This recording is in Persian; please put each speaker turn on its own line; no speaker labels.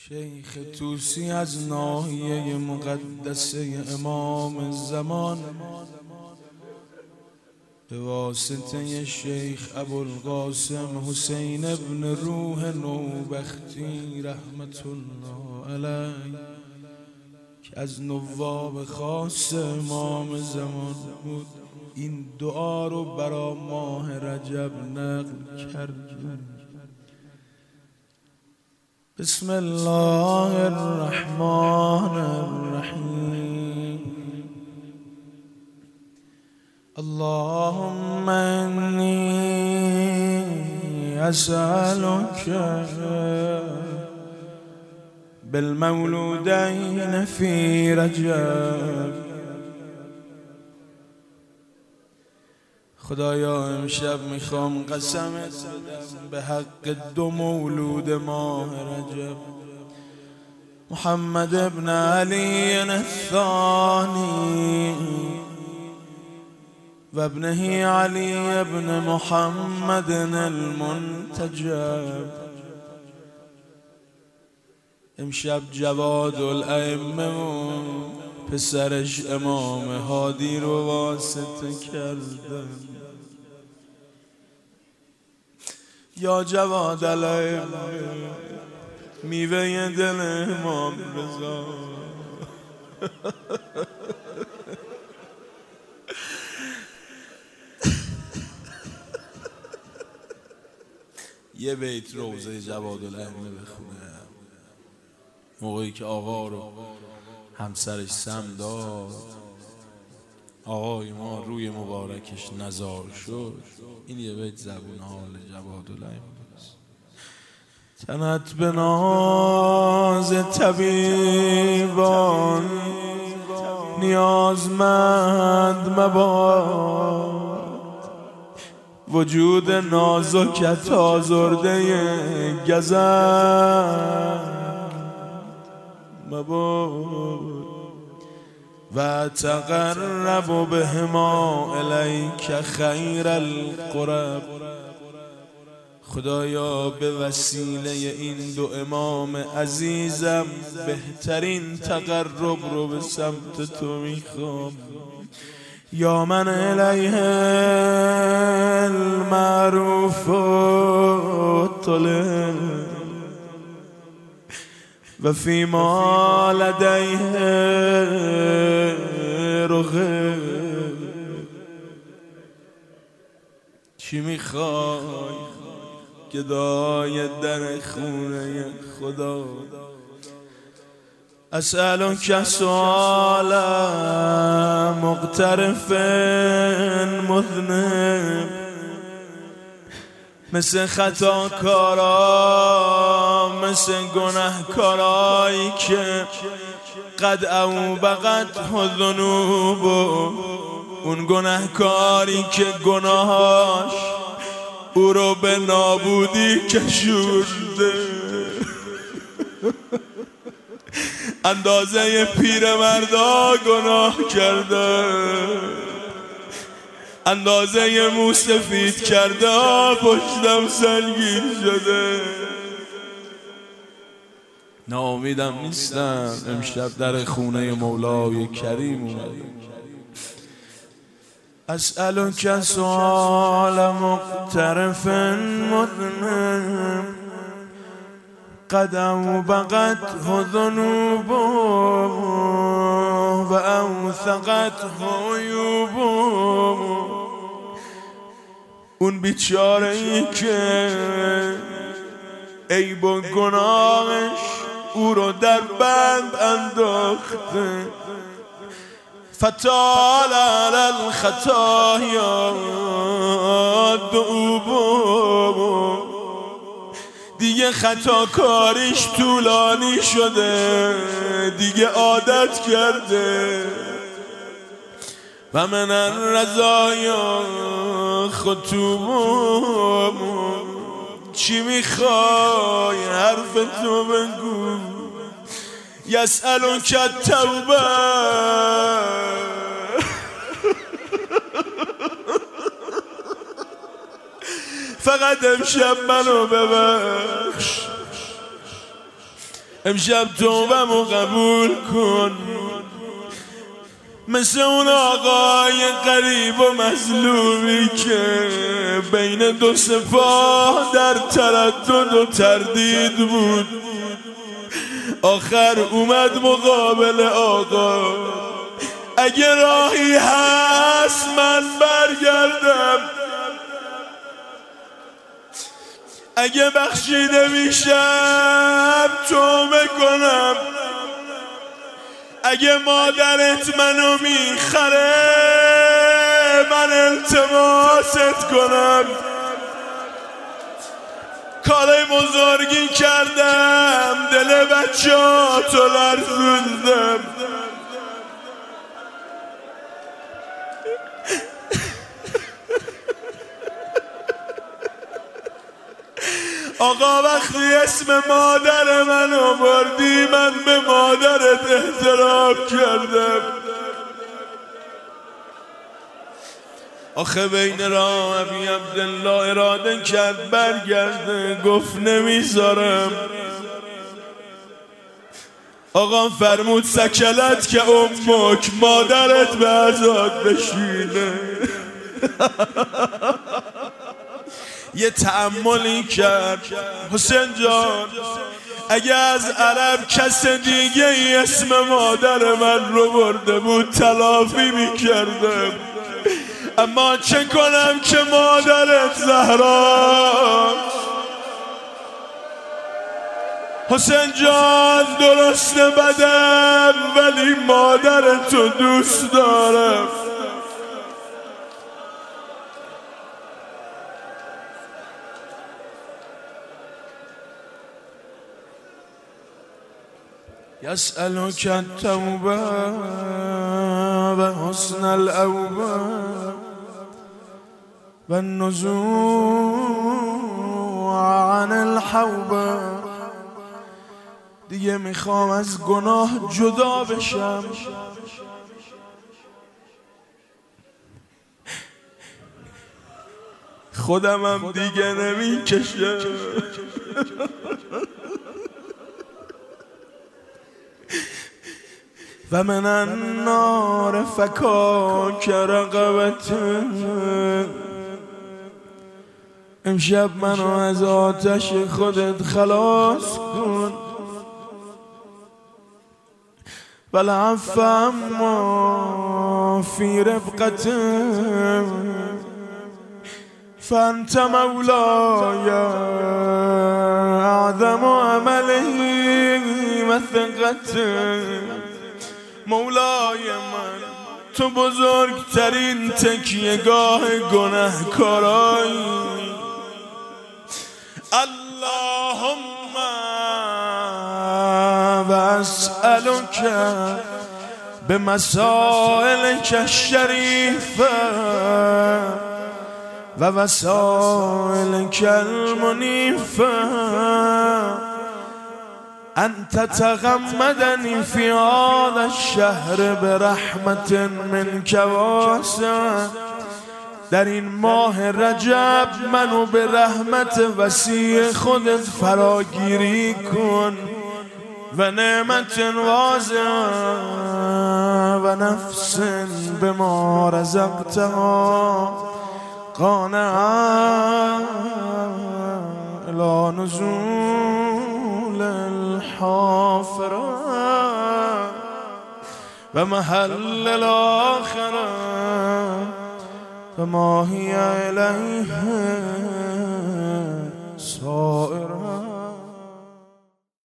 شیخ طوسی از ناحیه مقدسه امام زمان به واسطه شیخ ابوالقاسم حسین ابن روح نوبختی رحمت الله علیه که از نواب خاص امام زمان بود این دعا رو برای ماه رجب نقل کرد. بسم الله الرحمن الرحیم. اللهم انی اسألک بالمولودین فی رجب. خدایا امشب میخوام قسمت بدم به حق دو مولود ماه رجب، محمد ابن علی الثانی و ابنه علی ابن محمد المنتجب. امشب جواد الائمه و پسرش امام هادی رو واسطه کردن. یا جواد الائمه میوه دل امام رضا، یه بیت روضه جواد الائمه بخونه موقعی که آقا رو همسرش سم داد، آقای ما روی مبارکش نزار شد. این یه بیت زبون حال جواد الائمه است. تنت به ناز طبیبان نیازمند مباد، وجود نازکت آزرده گزند مباد و تقرب بهما الیک خیر القرب. خدایا به وسیله این دو امام عزیزم بهترین تقرب رو به سمت تو میخوام. یا من الیه المعروف طلب و فی ما لدیه رغب. چی میخوای گدای در خونه خدا؟ اسألک سؤالا مقترف مذنب، مثل خطاکارا مثل گناهکارایی که قد اوبقت ذنوب، اون گناهکاری که گناهاش او رو به نابودی کشونده. اندازه پیرمردا گناه کرده، اندازه موسفید کرده پشتم سنگین شده. ناامیدم نیستم، امشب در خونه مولای کریم اومدم. اسألک سؤال مقترف مذنب قد اوبقت ذنوب و اوثقت عیوب. اون بیچاره ای که عیب و گناهش او رو در بند انداخته، فتال علی الخطایا دؤوب. دیگه خطاکاریش طولانی شده، دیگه عادت کرده. و من الرزایا خطوب. چی میخوای حرف تو بگو؟ یسألک التوبه فقط امشب منو ببخش. امشب توبه‌مو قبول کن، مثل اون آقای غریب و مظلومی که بین دو سپاه در تردد و تردید بود، آخر اومد مقابل آقا. اگه راهی هست من برگردم، اگه بخشیده میشم توبه کنم، اگه مادرت منو میخره من التماست کنم. کار بزرگی کردم، دل بچه‌هاتو لرزوندم. آقا وقتی اسم مادر منو بردی من به مادرت احترام کردم. آخه بین راه ابی عبدالله اراده کرد برگرده، گفت نمیذارم. آقا فرمود سکلت که امک، مادرت به عزاد بشینه. یه تأملی کرد حسین جان، اگه از عرب کس دیگه ای اسم مادر من رو برده بود تلافی میکردم، اما چه کنم که مادرت زهرا. حسین جان درسته بدم ولی مادرتو دوست دارم. يسألك التوبة وحسن الأوبة والنزوع عن الحوبة. دیگه میخوام از گناه جدا بشم، خودمم دیگه نمیکشم. و من النار فکاک رقبته. امشب منو از آتش خودت خلاص کن. والعفو عما فی رفقته فانت مولاي اعظم عمله و ثقته. مولای من تو بزرگترین تکیهگاه گناهکارایی. اللهم و اسألک بمسائلک الشریفه و وسائلک المنیفه أن تتغمدني في هذا الشهر برحمة منك واسعة. در این ماه رجب منو به رحمت وسیع خودت فراگیری کن و نعمت واسعة و نفس بما رزقتها قانعة لا نزول الحافرة و محل الآخرة فما هي إليه